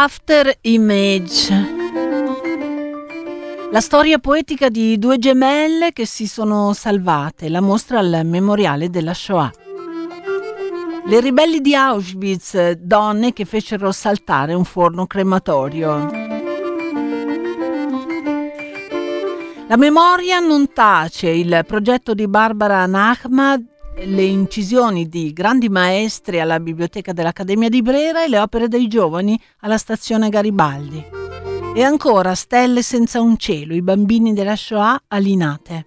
After Image, la storia poetica di due gemelle che si sono salvate, la mostra al memoriale della Shoah. Le ribelli di Auschwitz, donne che fecero saltare un forno crematorio. La memoria non tace, il progetto di Barbara Nachman, le incisioni di grandi maestri alla Biblioteca dell'Accademia di Brera e le opere dei giovani alla Stazione Garibaldi. E ancora Stelle senza un cielo, i bambini della Shoah a Linate.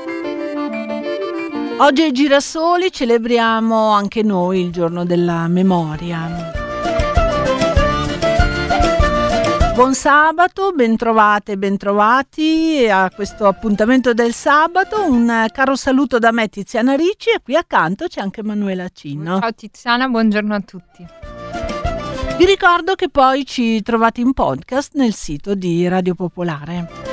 Oggi ai Girasoli celebriamo anche noi il giorno della memoria. Buon sabato, bentrovate e bentrovati a questo appuntamento del sabato. Un caro saluto da me, Tiziana Ricci, e qui accanto c'è anche Manuela Cinno. Ciao Tiziana, buongiorno a tutti. Vi ricordo che poi ci trovate in podcast nel sito di Radio Popolare.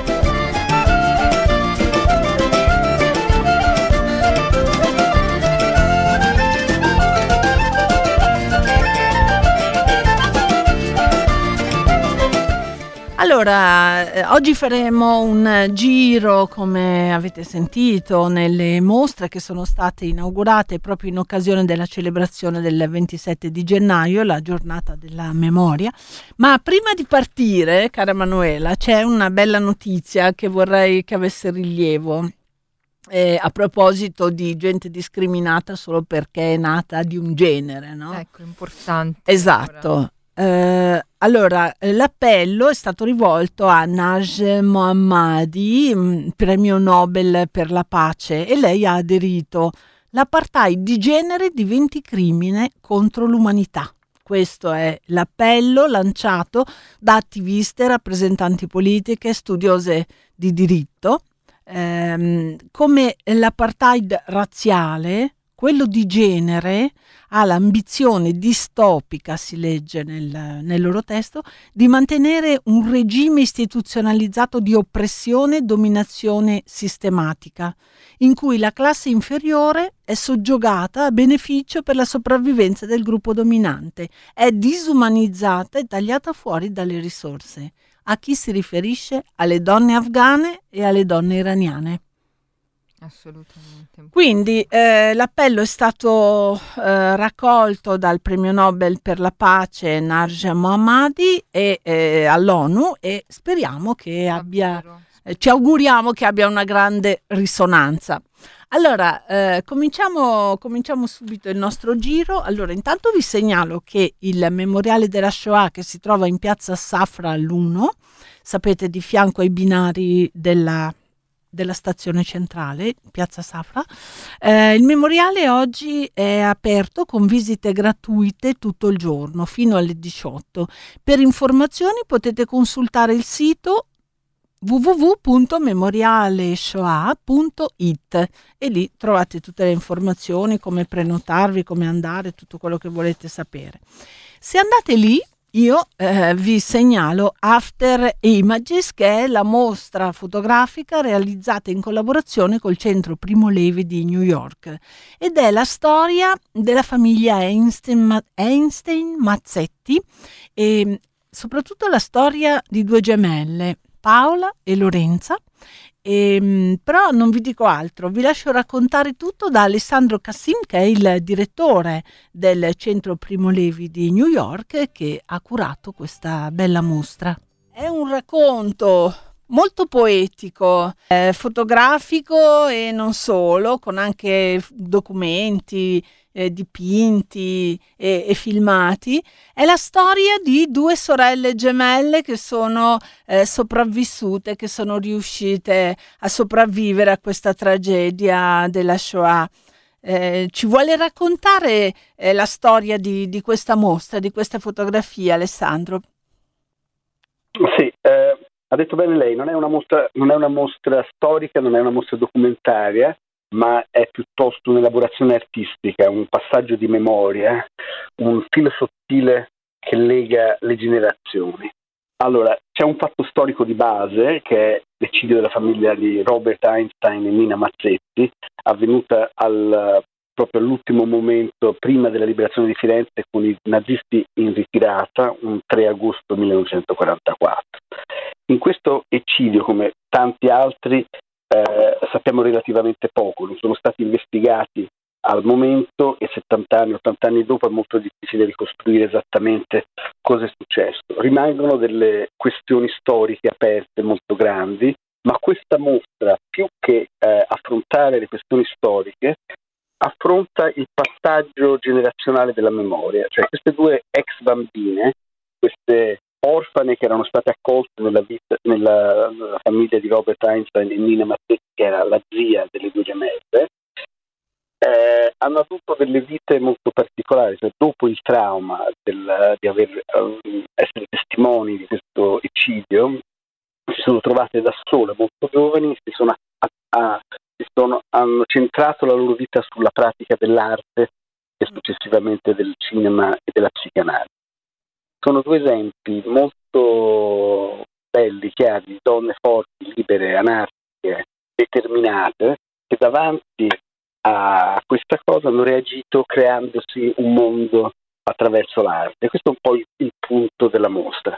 Allora, oggi faremo un giro, come avete sentito, nelle mostre che sono state inaugurate proprio in occasione della celebrazione del 27 di gennaio, la giornata della memoria. Ma prima di partire, cara Manuela, c'è una bella notizia che vorrei che avesse rilievo. A proposito di gente discriminata solo perché è nata di un genere, no? Ecco, importante. Esatto. Allora, l'appello è stato rivolto a Najd Mohammadi, premio Nobel per la pace, e lei ha aderito. L'apartheid di genere diventi crimine contro l'umanità. Questo è l'appello lanciato da attiviste, rappresentanti politiche, studiose di diritto. Come l'apartheid razziale, quello di genere ha l'ambizione distopica, si legge nel loro testo, di mantenere un regime istituzionalizzato di oppressione e dominazione sistematica, in cui la classe inferiore è soggiogata a beneficio per la sopravvivenza del gruppo dominante, è disumanizzata e tagliata fuori dalle risorse. A chi si riferisce? Alle donne afghane e alle donne iraniane. Assolutamente. Quindi l'appello è stato raccolto dal premio Nobel per la pace Najd Mohammadi e all'ONU, e speriamo che ci auguriamo che abbia una grande risonanza. Allora, cominciamo subito il nostro giro. Allora, intanto vi segnalo che il memoriale della Shoah, che si trova in piazza Safra all'1, sapete, di fianco ai binari della stazione centrale, piazza Safra. Il memoriale oggi è aperto con visite gratuite tutto il giorno fino alle 18. Per informazioni potete consultare il sito www.memorialeshoah.it e lì trovate tutte le informazioni, come prenotarvi, come andare, tutto quello che volete sapere. Se andate lì, io vi segnalo After Images, che è la mostra fotografica realizzata in collaborazione col Centro Primo Levi di New York, ed è la storia della famiglia Einstein-Mazzetti e soprattutto la storia di due gemelle, Paola e Lorenza. Però non vi dico altro, vi lascio raccontare tutto da Alessandro Cassim, che è il direttore del Centro Primo Levi di New York, che ha curato questa bella mostra. È un racconto molto poetico, fotografico e non solo, con anche documenti, dipinti e filmati. È la storia di due sorelle gemelle che sono sopravvissute, che sono riuscite a sopravvivere a questa tragedia della Shoah. Ci vuole raccontare la storia di questa mostra, di questa fotografia, Alessandro? Sì, ha detto bene lei, non è una mostra storica, non è una mostra documentaria, ma è piuttosto un'elaborazione artistica, un passaggio di memoria, un filo sottile che lega le generazioni. Allora, c'è un fatto storico di base, che è l'eccidio della famiglia di Robert Einstein e Nina Mazzetti, avvenuta al proprio all'ultimo momento, prima della liberazione di Firenze, con i nazisti in ritirata, un 3 agosto 1944. In questo eccidio, come tanti altri, sappiamo relativamente poco, non sono stati investigati al momento e 70 anni, 80 anni dopo è molto difficile ricostruire esattamente cosa è successo. Rimangono delle questioni storiche aperte molto grandi, ma questa mostra, più che affrontare le questioni storiche, affronta il passaggio generazionale della memoria, cioè queste due ex bambine, queste orfane che erano state accolte nella famiglia di Robert Einstein e Nina Mazzetti, che era la zia delle due gemelle, hanno avuto delle vite molto particolari, cioè dopo il trauma di essere testimoni di questo eccidio, si sono trovate da sole, molto giovani, hanno centrato la loro vita sulla pratica dell'arte e successivamente del cinema e della psicanalisi. Sono due esempi molto belli, chiari, di donne forti, libere, anarchiche, determinate, che davanti a questa cosa hanno reagito creandosi un mondo attraverso l'arte. Questo è un po' il punto della mostra.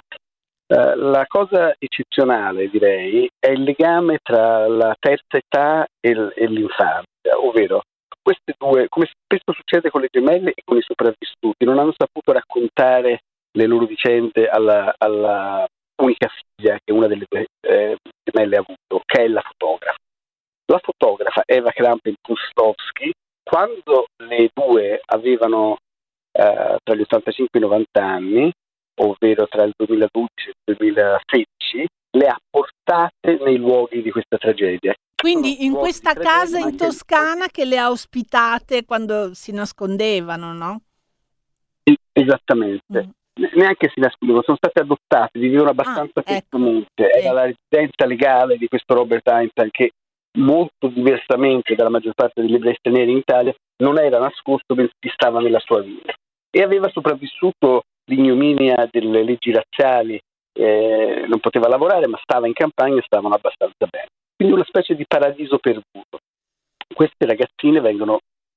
La cosa eccezionale, direi, è il legame tra la terza età e l'infanzia, ovvero queste due, come spesso succede con le gemelle e con i sopravvissuti, non hanno saputo raccontare le loro vicende alla unica figlia che una delle due gemelle ha avuto, che è la fotografa. La fotografa Eva Krampen-Puslowski, quando le due avevano tra gli 85 e i 90 anni, ovvero tra il 2012 e il 2016, le ha portate nei luoghi di questa tragedia. Quindi in questa casa in Toscana che le ha ospitate quando si nascondevano, no? Esattamente. Neanche si nascondevano, sono state adottate, vivevano abbastanza felicemente. Era la residenza legale di questo Robert Einstein, che molto diversamente dalla maggior parte degli ebrei stranieri in Italia non era nascosto, bensì stava nella sua vita. E aveva sopravvissuto l'ignominia delle leggi razziali, non poteva lavorare, ma stava in campagna e stavano abbastanza bene. Quindi una specie di paradiso perduto. Queste ragazzine vengono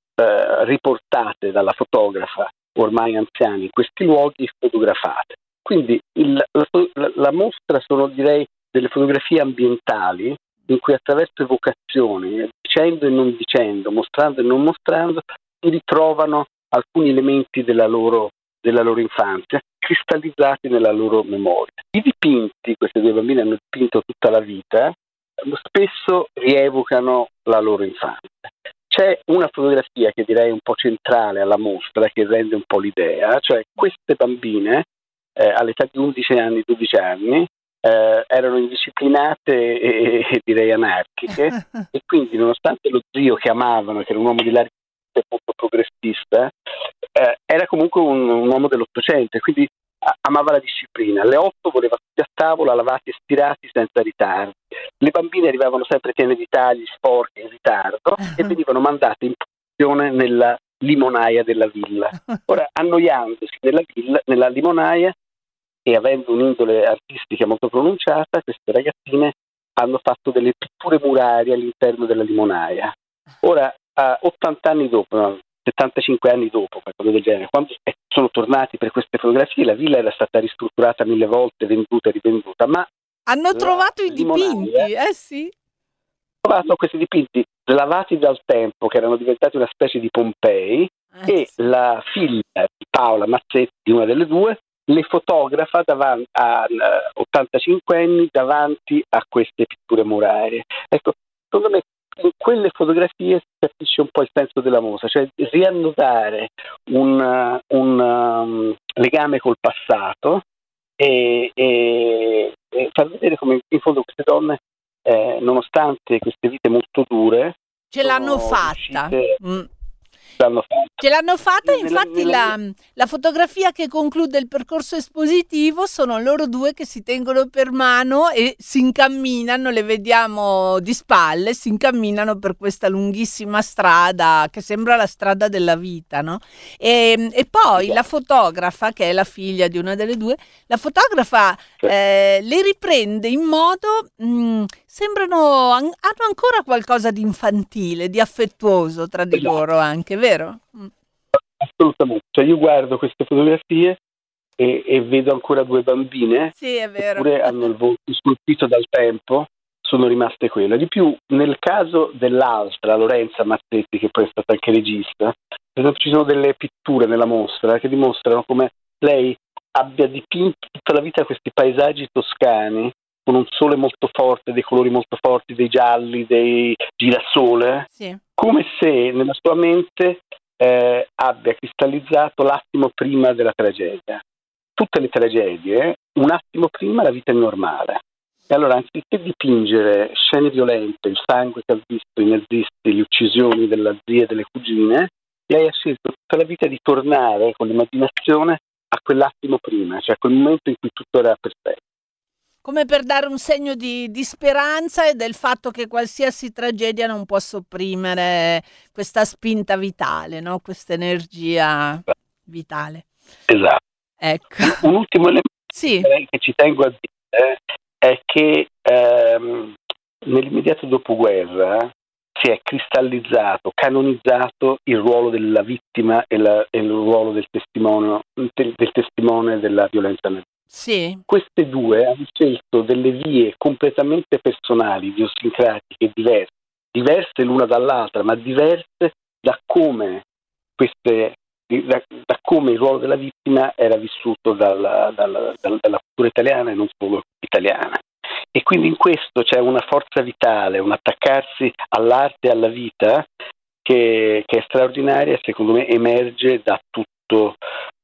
riportate dalla fotografa, ormai anziani, in questi luoghi fotografate. Quindi la mostra sono, direi, delle fotografie ambientali in cui attraverso evocazioni, dicendo e non dicendo, mostrando e non mostrando, si ritrovano alcuni elementi della loro infanzia, cristallizzati nella loro memoria. I dipinti, queste due bambine hanno dipinto tutta la vita, spesso rievocano la loro infanzia. C'è una fotografia che direi un po' centrale alla mostra, che rende un po' l'idea, cioè queste bambine all'età di 11 anni, 12 anni, erano indisciplinate e direi anarchiche e quindi, nonostante lo zio che amavano, che era un uomo di larga molto progressista, era comunque un uomo dell'Ottocento e quindi amava la disciplina. Alle 8 voleva tutti a tavola, lavati e stirati senza ritardi. Le bambine arrivavano sempre piene di tagli, sporche, in ritardo e venivano mandate in posizione nella limonaia della villa. Ora, annoiandosi nella limonaia e avendo un'indole artistica molto pronunciata, queste ragazzine hanno fatto delle pitture murarie all'interno della limonaia. Ora, 80 anni dopo, 75 anni dopo, qualcosa del genere, quando sono tornati per queste fotografie, la villa era stata ristrutturata 1000 volte, venduta e rivenduta, ma hanno trovato i dipinti, sì. Hanno trovato questi dipinti lavati dal tempo, che erano diventati una specie di Pompei, e sì. La figlia di Paola Mazzetti, una delle due, le fotografa davanti a 85 anni davanti a queste pitture murarie. Ecco, secondo me in quelle fotografie si capisce un po' il senso della mostra, cioè riannodare un legame col passato e far vedere come in fondo queste donne, nonostante queste vite molto dure, ce l'hanno fatta. Ce l'hanno fatta, infatti la fotografia che conclude il percorso espositivo sono loro due che si tengono per mano e si incamminano, le vediamo di spalle, si incamminano per questa lunghissima strada che sembra la strada della vita, no? E poi la fotografa, che è la figlia di una delle due, la fotografa le riprende in modo hanno ancora qualcosa di infantile, di affettuoso tra di loro anche, vero? Assolutamente. Cioè, io guardo queste fotografie e vedo ancora due bambine, Sì, è vero. eppure hanno il volto scolpito dal tempo, sono rimaste quelle. Di più, nel caso dell'altra, Lorenza Mazzetti, che poi è stata anche regista, ci sono delle pitture nella mostra che dimostrano come lei abbia dipinto tutta la vita questi paesaggi toscani con un sole molto forte, dei colori molto forti, dei gialli, dei girasole, Sì. come se nella sua mente abbia cristallizzato l'attimo prima della tragedia. Tutte le tragedie, un attimo prima la vita è normale. E allora, anziché dipingere scene violente, il sangue che ha visto, i nazisti, le uccisioni della zia e delle cugine, lei ha scelto tutta la vita di tornare con l'immaginazione a quell'attimo prima, cioè a quel momento in cui tutto era perfetto. Come per dare un segno di speranza e del fatto che qualsiasi tragedia non può sopprimere questa spinta vitale, no? Questa energia vitale. Esatto. Ecco. Un ultimo elemento Sì. che ci tengo a dire è che nell'immediato dopoguerra si è cristallizzato, canonizzato il ruolo della vittima e il ruolo del testimone della violenza nazista. Sì. Queste due hanno scelto delle vie completamente personali, idiosincratiche, diverse l'una dall'altra, ma diverse da come da come il ruolo della vittima era vissuto dalla cultura italiana e non solo italiana. E quindi in questo c'è una forza vitale, un attaccarsi all'arte e alla vita che è straordinaria e secondo me emerge da tutto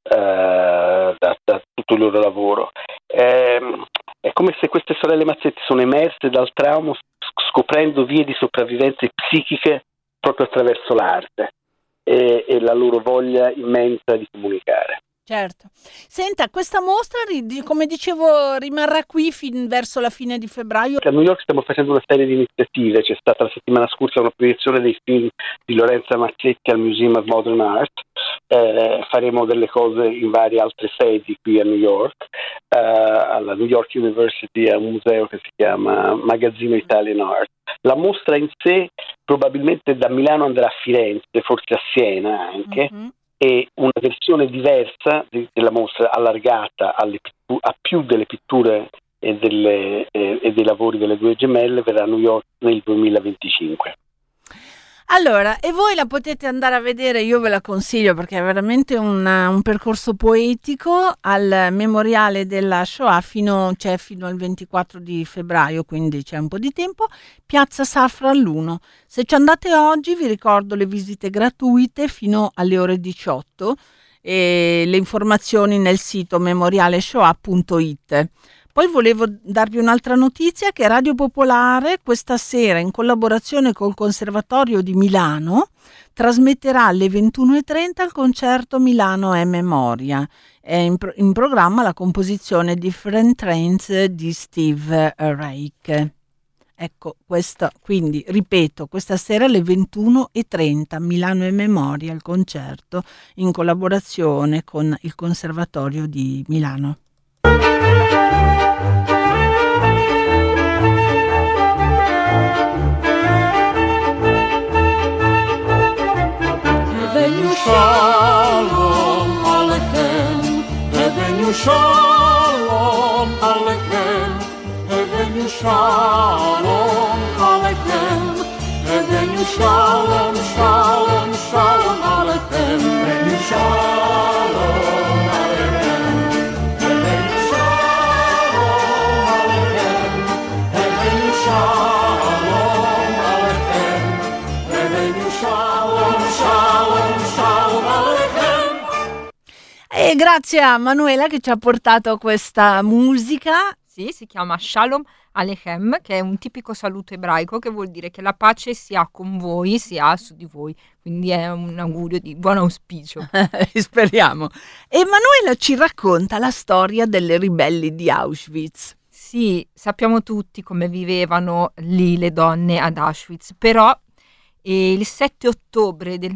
il loro lavoro. È come se queste sorelle Mazzetti sono emerse dal trauma scoprendo vie di sopravvivenza psichiche proprio attraverso l'arte e la loro voglia immensa di comunicare. Certo. Senta, questa mostra, come dicevo, rimarrà qui verso la fine di febbraio. A New York stiamo facendo una serie di iniziative. C'è stata la settimana scorsa una proiezione dei film di Lorenza Mazzetti al Museum of Modern Art. Faremo delle cose in varie altre sedi qui a New York, alla New York University, a un museo che si chiama Magazzino Italian Art. La mostra in sé probabilmente da Milano andrà a Firenze, forse a Siena anche. Mm-hmm. E una versione diversa della mostra, allargata a più delle pitture e dei lavori delle due gemelle, verrà a New York nel 2025. Allora, e voi la potete andare a vedere, io ve la consiglio perché è veramente un percorso poetico al memoriale della Shoah fino al 24 di febbraio, quindi c'è un po' di tempo, Piazza Safra all'1. Se ci andate oggi vi ricordo le visite gratuite fino alle ore 18 e le informazioni nel sito memorialeshoah.it. Poi volevo darvi un'altra notizia che Radio Popolare questa sera in collaborazione col Conservatorio di Milano trasmetterà alle 21:30 il concerto Milano è Memoria. È in programma la composizione Different Trains di Steve Reich. Ecco, quindi ripeto, questa sera alle 21:30 Milano è Memoria, il concerto in collaborazione con il Conservatorio di Milano. Shalom Aleichem, Evenu Shalom Aleichem, Evenu Shalom Aleichem, Evenu Shalom, Shalom, Shalom Aleichem, Evenu Shalom Aleichem, Evenu Shalom Aleichem, Evenu Shalom Aleichem, Evenu Shalom, Shalom. E grazie a Manuela che ci ha portato questa musica. Sì, si chiama Shalom Aleichem, che è un tipico saluto ebraico che vuol dire che la pace sia con voi, sia su di voi. Quindi è un augurio di buon auspicio. Speriamo. E Manuela ci racconta la storia delle ribelli di Auschwitz. Sì, sappiamo tutti come vivevano lì le donne ad Auschwitz, però E il 7 ottobre del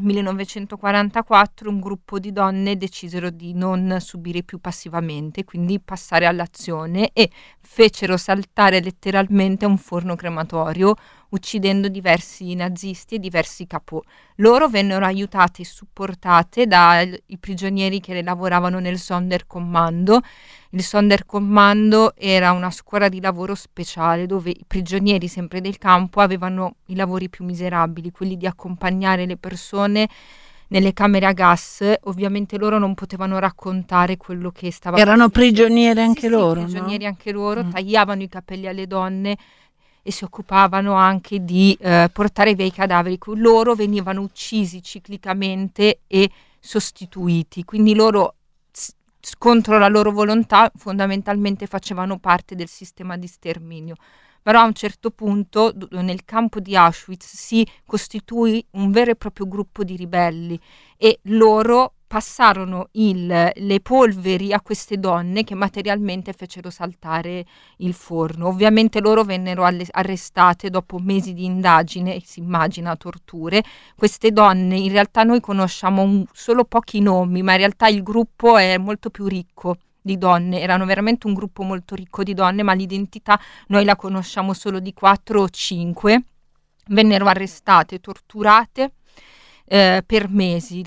1944 un gruppo di donne decisero di non subire più passivamente, quindi passare all'azione, e fecero saltare letteralmente un forno crematorio, uccidendo diversi nazisti e diversi capò. Loro vennero aiutate e supportate dai prigionieri che lavoravano nel Sonderkommando. Il Sonderkommando era una scuola di lavoro speciale dove i prigionieri, sempre del campo, avevano i lavori più miserabili, quelli di accompagnare le persone nelle camere a gas. Ovviamente loro non potevano raccontare quello che stava Erano prigionieri anche loro, sì, prigionieri no? anche loro, tagliavano i capelli alle donne e si occupavano anche di portare via i cadaveri. Loro venivano uccisi ciclicamente e sostituiti, quindi loro contro la loro volontà fondamentalmente facevano parte del sistema di sterminio. Però a un certo punto nel campo di Auschwitz si costituì un vero e proprio gruppo di ribelli e loro passarono le polveri a queste donne che materialmente fecero saltare il forno. Ovviamente loro vennero arrestate dopo mesi di indagine, si immagina torture. Queste donne, in realtà noi conosciamo solo pochi nomi, ma in realtà il gruppo è molto più ricco di donne, erano veramente un gruppo molto ricco di donne, ma l'identità noi la conosciamo solo di 4 o 5. Vennero arrestate, torturate per mesi,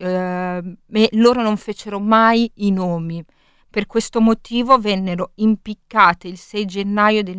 e loro non fecero mai i nomi. Per questo motivo vennero impiccate il 6 gennaio del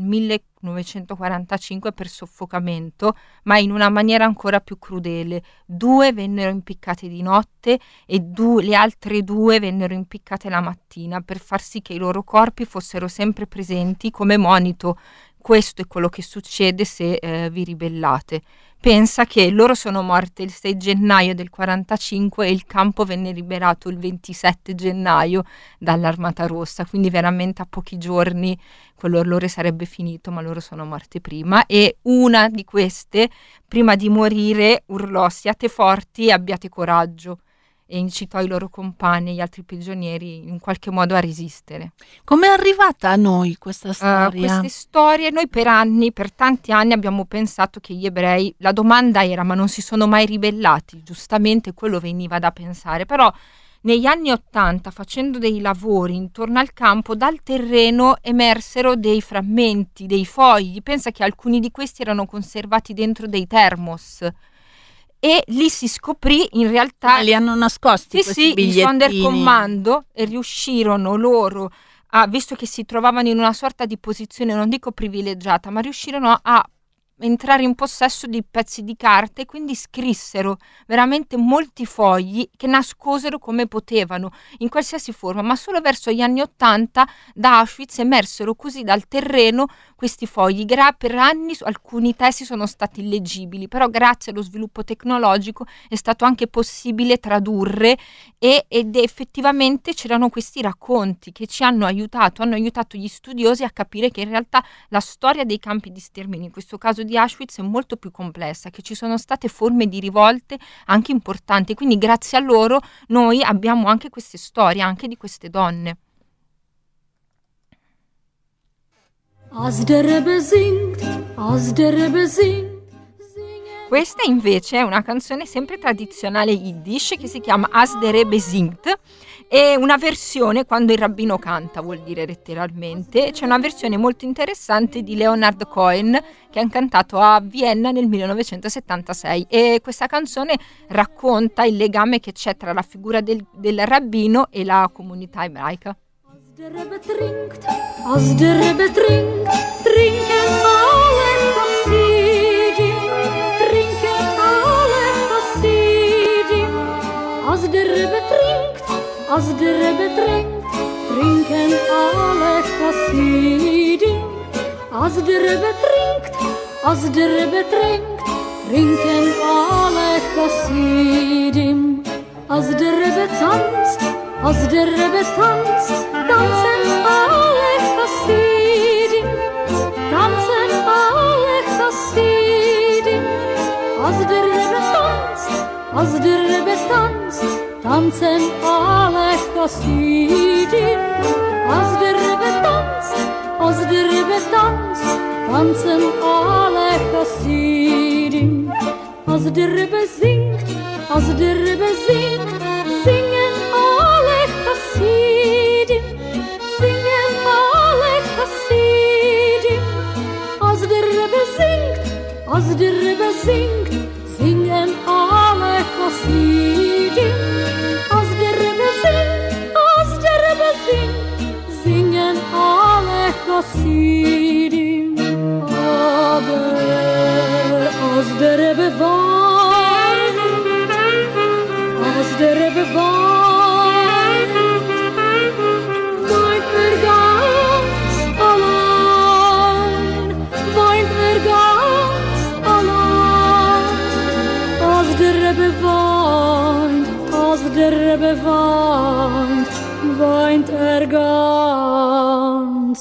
1945 per soffocamento, ma in una maniera ancora più crudele. 2 vennero impiccate di notte e le altre 2 vennero impiccate la mattina, per far sì che i loro corpi fossero sempre presenti come monito. Questo è quello che succede se vi ribellate. Pensa che loro sono morte il 6 gennaio del 45 e il campo venne liberato il 27 gennaio dall'Armata Rossa, quindi veramente a pochi giorni quell'orrore sarebbe finito, ma loro sono morte prima. E una di queste, prima di morire, urlò: siate forti e abbiate coraggio, e incitò i loro compagni e gli altri prigionieri in qualche modo a resistere. Com'è arrivata a noi questa storia? Queste storie, noi per tanti anni abbiamo pensato che gli ebrei, la domanda era: ma non si sono mai ribellati? Giustamente quello veniva da pensare, però negli anni '80, facendo dei lavori intorno al campo, dal terreno emersero dei frammenti, dei fogli. Pensa che alcuni di questi erano conservati dentro dei termos. E lì si scoprì in realtà... Ma li hanno nascosti questi bigliettini? Il Sonderkommando, e riuscirono loro, visto che si trovavano in una sorta di posizione, non dico privilegiata, ma riuscirono a entrare in possesso di pezzi di carta, e quindi scrissero veramente molti fogli che nascosero come potevano, in qualsiasi forma, ma solo verso gli anni '80 da Auschwitz emersero così dal terreno questi fogli. Per anni alcuni testi sono stati illeggibili, però grazie allo sviluppo tecnologico è stato anche possibile tradurre, ed effettivamente c'erano questi racconti che ci hanno aiutato gli studiosi a capire che in realtà la storia dei campi di sterminio, in questo caso di Auschwitz, è molto più complessa, che ci sono state forme di rivolte anche importanti, quindi grazie a loro noi abbiamo anche queste storie, anche di queste donne. Als der Rebbe singt, als der Rebbe singt. Questa invece è una canzone sempre tradizionale Yiddish che si chiama As der Rebbe singt, è una versione quando il rabbino canta, vuol dire letteralmente. C'è una versione molto interessante di Leonard Cohen che ha cantato a Vienna nel 1976, e questa canzone racconta il legame che c'è tra la figura del rabbino e la comunità ebraica. Der Rebbe trinkt, als der Rebbe trinkt, trinken alle Chassidim, trinken alle Chassidim. Als der Rebbe trinkt, als der Rebbe trinkt, trinken alle Chassidim. Als der Rebbe trinkt, als der Rebbe trinkt, trinken alle Chassidim. Als der Rebbe tanzt, als der Rebbe tanzt, tanzen alle Chassidim, tanzen alle Chassidim. Als der Rebbe tanzt, als der Rebbe tanzt, tanzen alle Chassidim. Als der Rebbe tanzt, als der Rebbe tanzt, tanzen alle Chassidim. als der Rebbe singt, singen alle Chassidim, singen alle Chassidim. Als der Rebbe singt, singen alle Chassidim. Als der Rebbe singt, singen alle Chassidim. Aber als der Rebbe weint, weint ganz allein, weint ganz allein. Als der Rebbe weint, weint ganz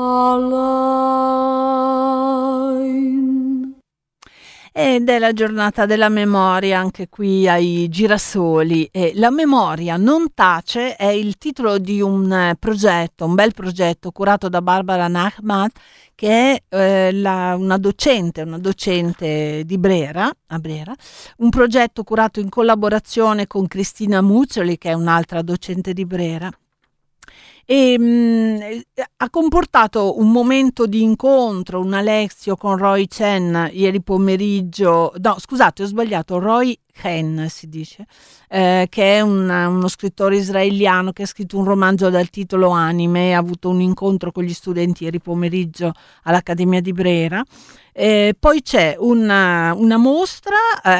allein. Ed è la giornata della memoria anche qui ai Girasoli. La memoria non tace è il titolo di un progetto, un bel progetto curato da Barbara Nachman, che è una docente di Brera, a Brera, un progetto curato in collaborazione con Cristina Muccioli, che è un'altra docente di Brera. E ha comportato un momento di incontro, una lezione con Roy Chen ieri pomeriggio, no scusate ho sbagliato, Roy Chen si dice, che è uno scrittore israeliano che ha scritto un romanzo dal titolo Anime, ha avuto un incontro con gli studenti ieri pomeriggio all'Accademia di Brera. Poi c'è una mostra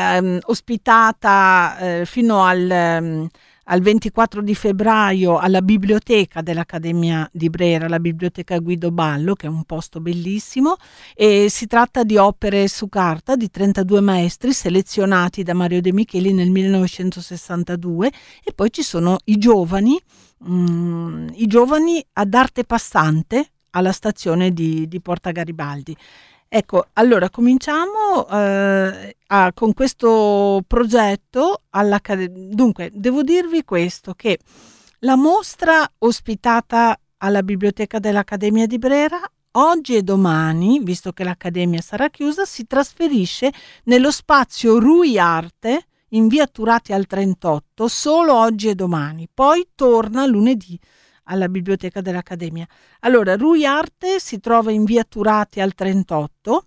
ospitata fino al 24 di febbraio alla biblioteca dell'Accademia di Brera, la biblioteca Guido Ballo, che è un posto bellissimo, e si tratta di opere su carta di 32 maestri selezionati da Mario De Micheli nel 1962, e poi ci sono i giovani ad arte passante alla stazione di Porta Garibaldi. Ecco, allora cominciamo con questo progetto. Dunque, devo dirvi questo, che la mostra ospitata alla biblioteca dell'Accademia di Brera, oggi e domani, visto che l'Accademia sarà chiusa, si trasferisce nello spazio Rui Arte in via Turati al 38, solo oggi e domani. Poi torna lunedì alla biblioteca dell'Accademia. Allora, Rui Arte si trova in via Turati al 38,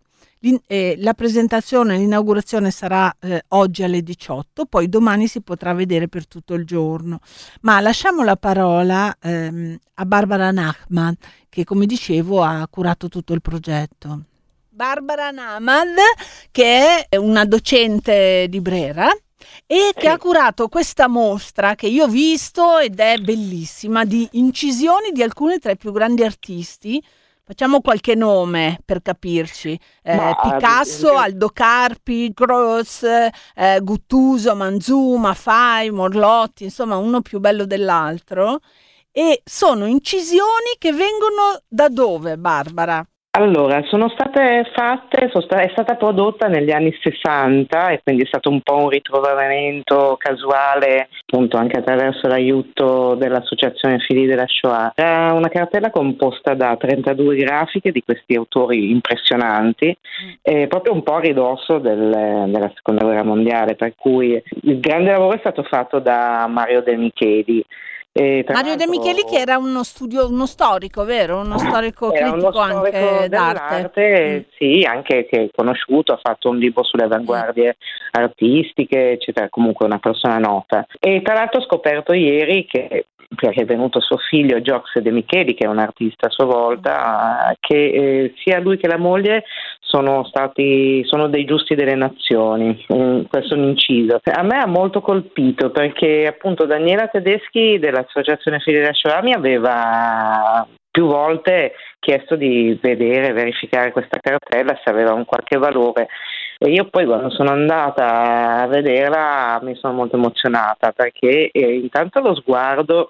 la presentazione, l'inaugurazione sarà oggi alle 18, poi domani si potrà vedere per tutto il giorno. Ma lasciamo la parola a Barbara Nachman, che come dicevo ha curato tutto il progetto. Barbara Nachman, che è una docente di Brera, e che ha curato questa mostra che io ho visto ed è bellissima, di incisioni di alcuni tra i più grandi artisti. Facciamo qualche nome per capirci: Picasso, Aldo Carpi, Gross, Guttuso, Manzuma, Fai, Morlotti, insomma uno più bello dell'altro. E sono incisioni che vengono da dove, Barbara? Allora, sono state fatte, è stata prodotta negli anni 60 e quindi è stato un po' un ritrovamento casuale, appunto anche attraverso l'aiuto dell'Associazione Figli della Shoah. Era una cartella composta da 32 grafiche di questi autori impressionanti, proprio un po' a ridosso della Seconda Guerra Mondiale, per cui il grande lavoro è stato fatto da Mario De Micheli. Mario De Micheli, che era uno storico, vero? Uno storico critico anche d'arte. Sì, anche che è conosciuto, ha fatto un libro sulle avanguardie artistiche, eccetera, comunque una persona nota. E tra l'altro ho scoperto ieri perché è venuto suo figlio Giox De Micheli, che è un artista a sua volta, che sia lui che la moglie sono dei giusti delle nazioni. Questo è un inciso. A me ha molto colpito perché appunto Daniela Tedeschi dell'Associazione Figli della Shoah mi aveva più volte chiesto di verificare questa cartella, se aveva un qualche valore. E io poi quando sono andata a vederla mi sono molto emozionata, perché intanto lo sguardo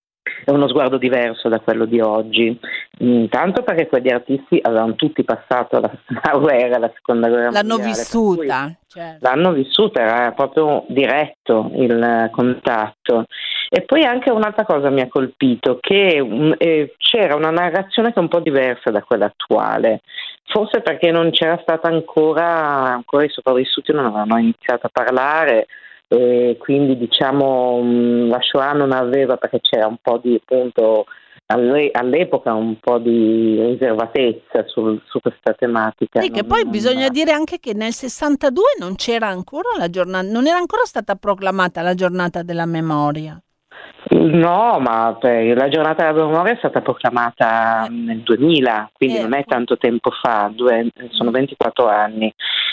è uno sguardo diverso da quello di oggi, intanto perché quegli artisti avevano tutti passato la guerra, la seconda guerra mondiale. L'hanno vissuta, certo. L'hanno vissuta, era proprio diretto il contatto. E poi anche un'altra cosa mi ha colpito, che c'era una narrazione che è un po' diversa da quella attuale. forse perché non c'era stata ancora i sopravvissuti non avevano iniziato a parlare, e quindi diciamo la Shoah non aveva, perché c'era un po' di, appunto, all'epoca un po' di riservatezza su questa tematica. Sì, che poi bisogna dire anche che nel 62 non c'era ancora la giornata, non era ancora stata proclamata la giornata della memoria. No, ma la giornata della memoria è stata proclamata nel 2000, quindi non è tanto tempo fa, sono 24 anni,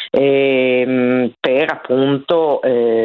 per appunto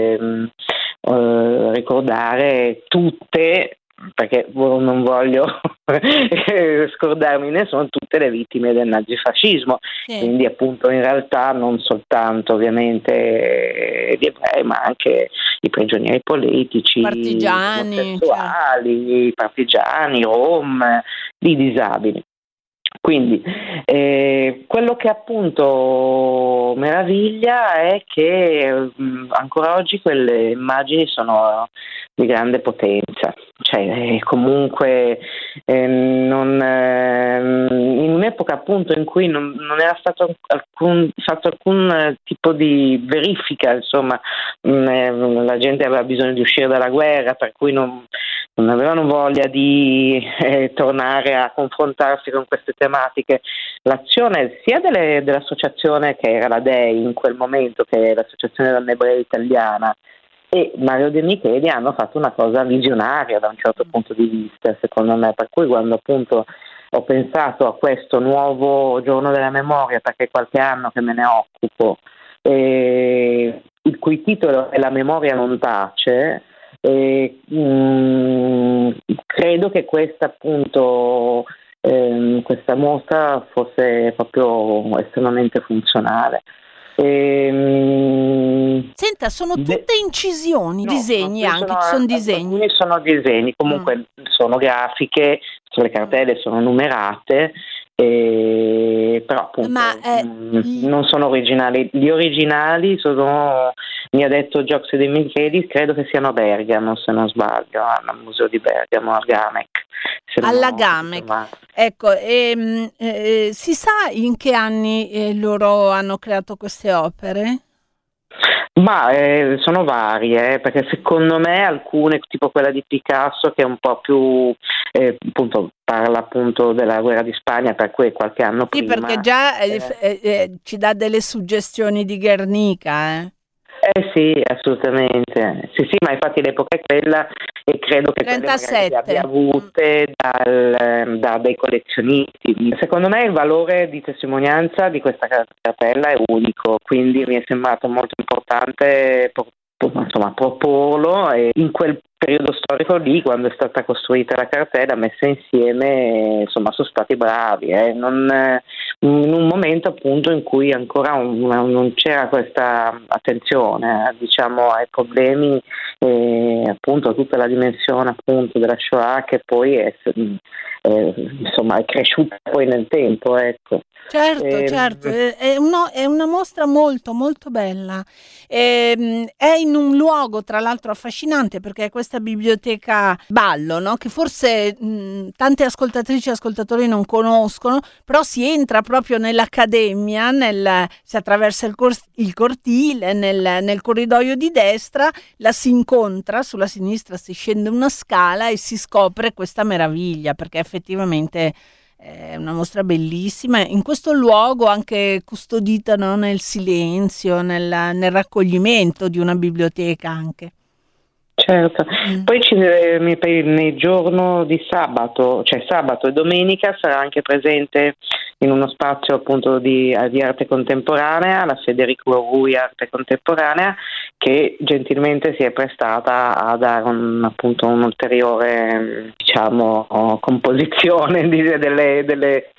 ricordare tutte, perché non voglio scordarmi nessuno, tutte le vittime del nazifascismo, quindi appunto in realtà non soltanto ovviamente gli ebrei, ma anche i prigionieri politici, partigiani, gli omosessuali, i partigiani, i rom, i disabili. Quindi quello che appunto meraviglia è che ancora oggi quelle immagini sono di grande potenza, cioè comunque in un'epoca appunto in cui non era stato fatto alcun tipo di verifica, insomma, la gente aveva bisogno di uscire dalla guerra, per cui non avevano voglia di tornare a confrontarsi con queste tematiche. L'azione sia dell'associazione che era la DEI in quel momento, che è l'Associazione Donne Ebree Italiana, e Mario De Micheli hanno fatto una cosa visionaria da un certo punto di vista, secondo me, per cui quando appunto ho pensato a questo nuovo giorno della memoria, perché è qualche anno che me ne occupo, il cui titolo è La memoria non tace, credo che questa appunto questa mostra fosse proprio estremamente funzionale. Senta, sono tutte incisioni, disegni anche, sono disegni. Alcuni sono disegni, comunque sono grafiche, le cartelle sono numerate, però appunto non sono originali. Gli originali sono, mi ha detto Giox De Michelis, credo che siano a Bergamo, se non sbaglio, al museo di Bergamo, al Gamec. Alla Gamec, ecco, si sa in che anni loro hanno creato queste opere? Ma sono varie, perché secondo me alcune, tipo quella di Picasso, che è un po' più appunto parla appunto della guerra di Spagna, per cui qualche anno prima. Sì, perché già ci dà delle suggestioni di Guernica, sì, assolutamente. Sì, ma infatti l'epoca è quella, e credo che 37. le abbia avute da dei collezionisti. Secondo me il valore di testimonianza di questa cartella è unico, quindi mi è sembrato molto importante proporlo, e in quel periodo storico lì, quando è stata costruita la cartella, messa insieme, insomma, sono stati bravi, in un momento appunto in cui ancora non c'era questa attenzione, diciamo, ai problemi, appunto a tutta la dimensione appunto della Shoah, che poi insomma è cresciuta poi nel tempo, ecco. Certo, è una mostra molto molto bella, è in un luogo tra l'altro affascinante, perché è questa biblioteca Ballo, no? Che forse tante ascoltatrici e ascoltatori non conoscono, però si entra proprio nell'accademia, si attraversa il cortile, nel corridoio di destra, la si incontra, sulla sinistra si scende una scala e si scopre questa meraviglia, perché effettivamente è una mostra bellissima, in questo luogo anche custodita, no? Nel silenzio, nel raccoglimento di una biblioteca anche. Certo, poi nei giorno di sabato, cioè sabato e domenica, sarà anche presente in uno spazio appunto di arte contemporanea, la Federico Rui Arte Contemporanea, che gentilmente si è prestata a dare appunto un'ulteriore, diciamo, composizione delle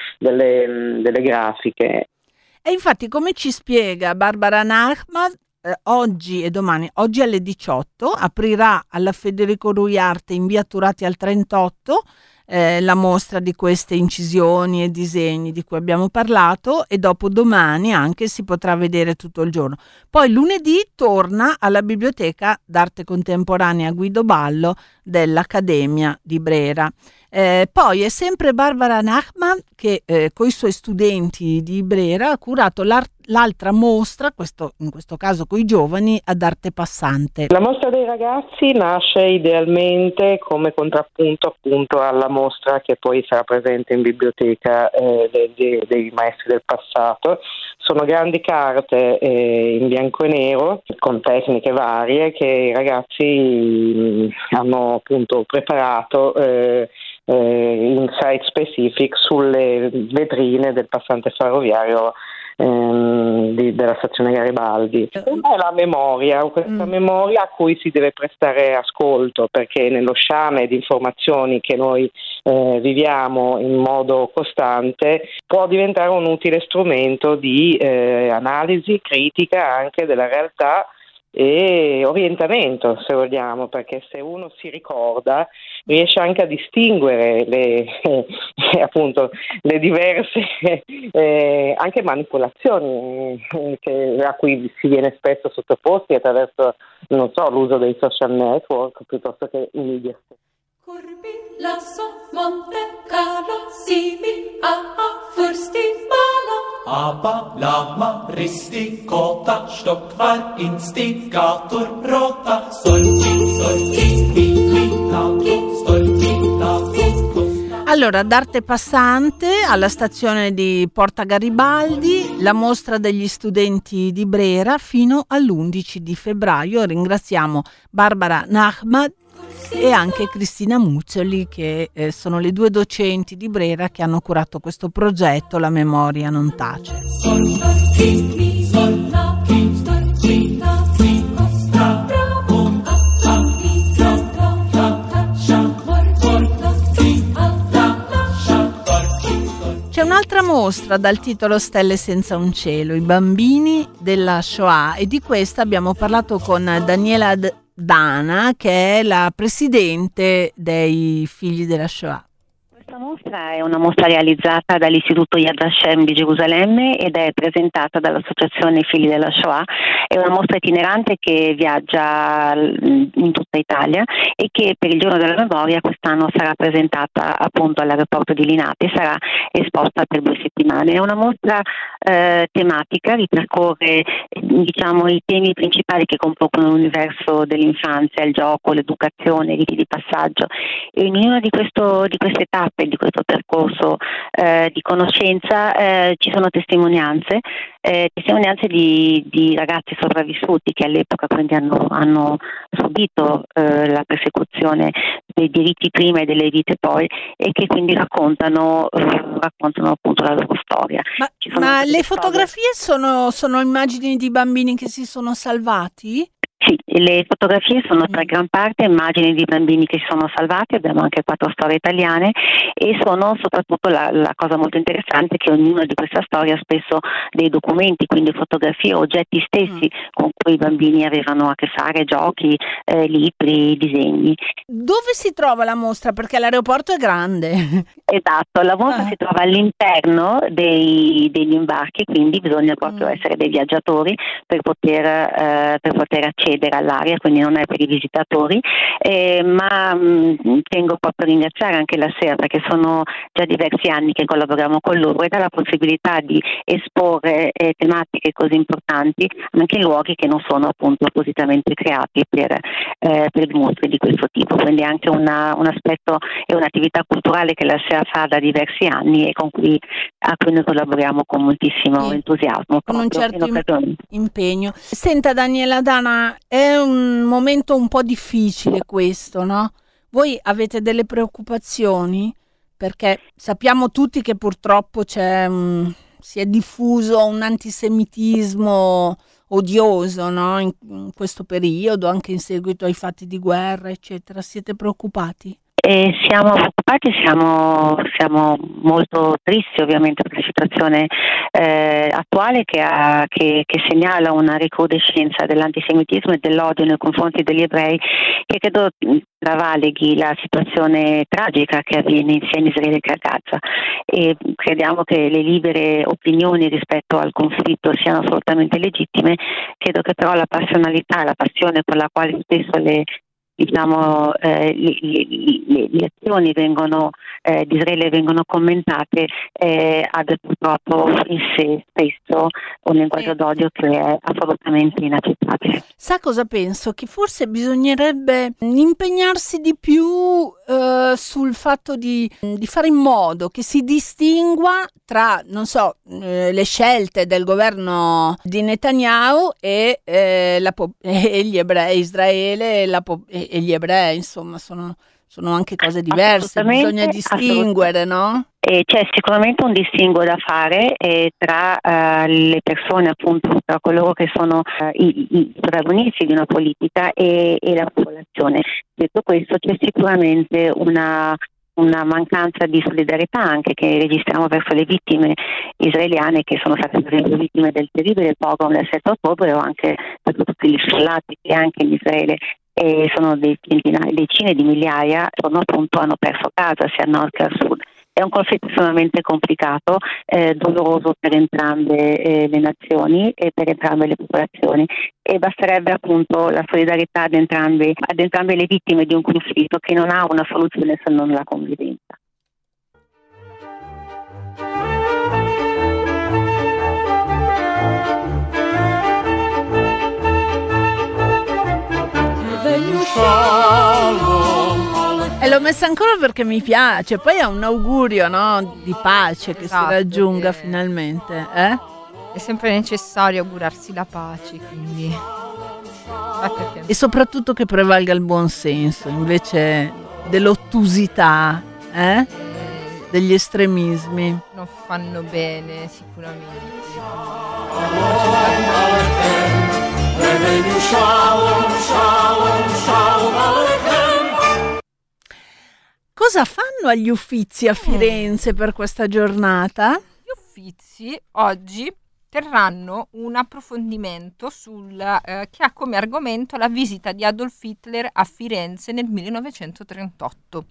grafiche. E infatti, come ci spiega Barbara Nachman, oggi e domani, oggi alle 18 aprirà alla Federico Rui Arte in via Turati al 38 la mostra di queste incisioni e disegni di cui abbiamo parlato, e dopo domani anche si potrà vedere tutto il giorno. Poi lunedì torna alla Biblioteca d'Arte Contemporanea Guido Ballo dell'Accademia di Brera. Poi è sempre Barbara Nachman che con i suoi studenti di Brera ha curato l'altra mostra, in questo caso con i giovani, ad Arte Passante. La mostra dei ragazzi nasce idealmente come contrappunto appunto alla mostra che poi sarà presente in biblioteca dei maestri del passato. Sono grandi carte in bianco e nero con tecniche varie che i ragazzi hanno appunto preparato in site specific sulle vetrine del passante ferroviario della stazione Garibaldi. Una è la memoria, questa memoria a cui si deve prestare ascolto, perché nello sciame di informazioni che noi viviamo in modo costante può diventare un utile strumento di analisi critica anche della realtà e orientamento, se vogliamo, perché se uno si ricorda riesce anche a distinguere appunto le diverse anche manipolazioni a cui si viene spesso sottoposti attraverso, non so, l'uso dei social network piuttosto che i media. Corbi lasso Monte Carlo simil a Furstibala. Aber lama risti kota stockvar instigator rota sorti militato storti. Allora, d'Arte Passante alla stazione di Porta Garibaldi, la mostra degli studenti di Brera fino all'11 di febbraio. Ringraziamo Barbara Nachman e anche Cristina Muccioli, che sono le due docenti di Brera che hanno curato questo progetto La memoria non tace. C'è un'altra mostra dal titolo Stelle senza un cielo, i bambini della Shoah, e di questa abbiamo parlato con Daniela Dana, che è la presidente dei Figli della Shoah. Questa mostra è una mostra realizzata dall'Istituto Yad Vashem di Gerusalemme ed è presentata dall'Associazione Figli della Shoah. È una mostra itinerante che viaggia in tutta Italia e che per il giorno della memoria quest'anno sarà presentata appunto all'aeroporto di Linate e sarà esposta per 2 settimane. È una mostra tematica, ripercorre diciamo i temi principali che compongono l'universo dell'infanzia, il gioco, l'educazione, i riti di passaggio, e in ognuna di queste tappe, di questo percorso di conoscenza ci sono testimonianze di ragazzi sopravvissuti che all'epoca quindi hanno subito la persecuzione dei diritti prima e delle vite poi, e che quindi raccontano appunto la loro storia. Ma le fotografie sono immagini di bambini che si sono salvati? Sì, le fotografie sono per gran parte immagini di bambini che si sono salvati, abbiamo anche 4 storie italiane, e sono soprattutto la cosa molto interessante che ognuna di questa storia ha spesso dei documenti, quindi fotografie, oggetti stessi con cui i bambini avevano a che fare, giochi, libri, disegni. Dove si trova la mostra? Perché l'aeroporto è grande. Esatto, la mostra si trova all'interno degli imbarchi, quindi bisogna proprio essere dei viaggiatori per poter accedere all'area, quindi non è per i visitatori, ma tengo proprio a ringraziare anche la SEA, perché sono già diversi anni che collaboriamo con loro e dà la possibilità di esporre tematiche così importanti anche in luoghi che non sono appunto appositamente creati per mostre di questo tipo, quindi anche un aspetto e un'attività culturale che la SEA fa da diversi anni e a cui noi collaboriamo con moltissimo entusiasmo, con un certo impegno. Senta Daniela Dana, è un momento un po' difficile questo, no? Voi avete delle preoccupazioni? Perché sappiamo tutti che purtroppo si è diffuso un antisemitismo odioso, no? In questo periodo, anche in seguito ai fatti di guerra, eccetera. Siete preoccupati? Siamo preoccupati, siamo molto tristi ovviamente per la situazione attuale che segnala una recrudescenza dell'antisemitismo e dell'odio nei confronti degli ebrei, che credo travalighi la situazione tragica che avviene sia in Israele che a Gaza, e crediamo che le libere opinioni rispetto al conflitto siano assolutamente legittime. Credo che però la passionalità, la passione con la quale spesso le azioni di Israele vengono commentate abbia purtroppo in sé spesso un linguaggio d'odio che è assolutamente inaccettabile. Sa cosa penso? Che forse bisognerebbe impegnarsi di più sul fatto di fare in modo che si distingua tra, non so, le scelte del governo di Netanyahu e gli ebrei, Israele e gli ebrei, insomma, sono anche cose diverse, bisogna distinguere, no? C'è sicuramente un distinguo da fare tra le persone, appunto, tra coloro che sono i protagonisti di una politica e la popolazione. Detto questo, c'è sicuramente una mancanza di solidarietà anche che registriamo verso le vittime israeliane, che sono state per esempio vittime del terribile pogrom del 7 ottobre, o anche per tutti gli sfollati che anche in Israele sono decine di migliaia, appunto hanno perso casa sia al nord che al sud. È un conflitto estremamente complicato, doloroso per entrambe le nazioni e per entrambe le popolazioni, e basterebbe appunto la solidarietà ad entrambe le vittime di un conflitto che non ha una soluzione se non la convivenza. E l'ho messa ancora perché mi piace, poi è un augurio, no, di pace, che si raggiunga finalmente, eh? È sempre necessario augurarsi la pace, quindi e soprattutto che prevalga il buon senso invece dell'ottusità, degli estremismi. Non fanno bene sicuramente. Cosa fanno agli Uffizi a Firenze per questa giornata? Gli Uffizi oggi terranno un approfondimento che ha come argomento la visita di Adolf Hitler a Firenze nel 1938.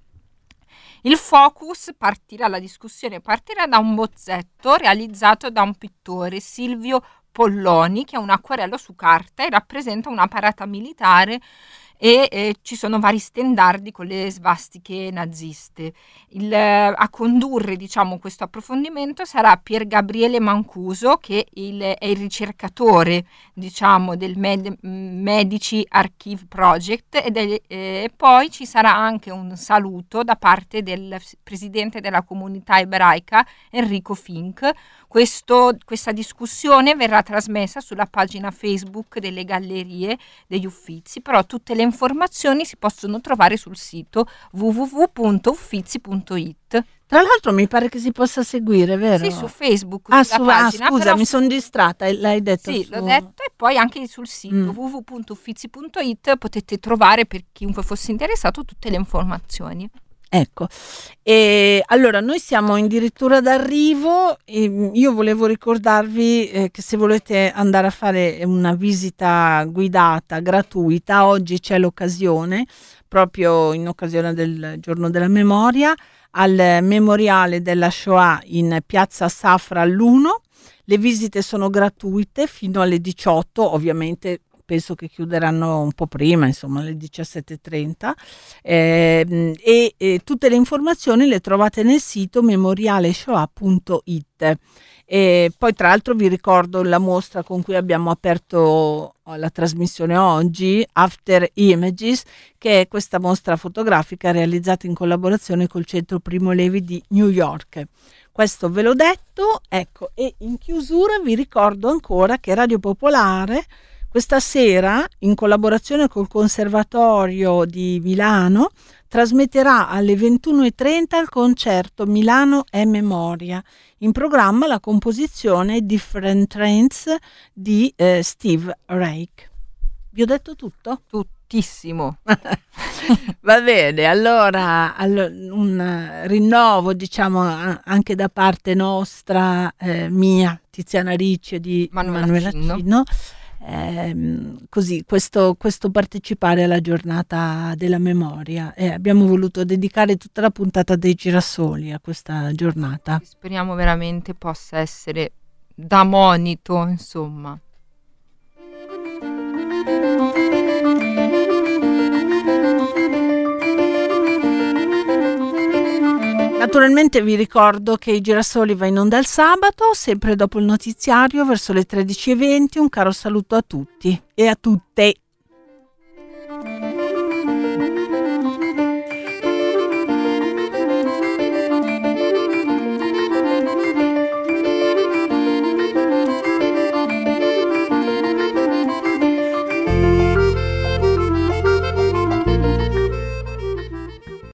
La discussione partirà da un bozzetto realizzato da un pittore, Silvio Polloni, che ha un acquarello su carta e rappresenta una parata militare e ci sono vari stendardi con le svastiche naziste. A condurre, questo approfondimento sarà Pier Gabriele Mancuso, che è il ricercatore, del Medici Archive Project, e poi ci sarà anche un saluto da parte del presidente della comunità ebraica Enrico Fink. Questa discussione verrà trasmessa sulla pagina Facebook delle Gallerie degli Uffizi, però tutte le informazioni si possono trovare sul sito www.uffizi.it. Tra l'altro mi pare che si possa seguire, vero? Sì, su Facebook. Pagina, scusa, mi sono distratta, l'hai detto. Sì, l'ho detto, e poi anche sul sito www.uffizi.it potete trovare, per chiunque fosse interessato, tutte le informazioni. Ecco, e allora noi siamo addirittura d'arrivo e io volevo ricordarvi che se volete andare a fare una visita guidata gratuita, oggi c'è l'occasione, proprio in occasione del giorno della memoria, al memoriale della Shoah in piazza Safra all'1. Le visite sono gratuite fino alle 18, ovviamente penso che chiuderanno un po' prima, insomma alle 17:30, e tutte le informazioni le trovate nel sito memorialeshoah.it. E poi tra l'altro vi ricordo la mostra con cui abbiamo aperto la trasmissione oggi, After Images, che è questa mostra fotografica realizzata in collaborazione col Centro Primo Levi di New York. Questo ve l'ho detto, ecco, e in chiusura vi ricordo ancora che Radio Popolare questa sera, in collaborazione col Conservatorio di Milano, trasmetterà alle 21:30 il concerto Milano è Memoria. In programma la composizione Different Trends di Steve Reich. Vi ho detto tutto? Tutto. moltissimo. Va bene, allora un rinnovo, diciamo, anche da parte nostra, mia, Tiziana Ricci e di Manuela Cinno. Così questo partecipare alla giornata della memoria, abbiamo voluto dedicare tutta la puntata dei girasoli a questa giornata. Speriamo veramente possa essere da monito, insomma. Naturalmente vi ricordo che i girasoli va in onda il sabato, sempre dopo il notiziario, verso le 13:20. Un caro saluto a tutti e a tutte.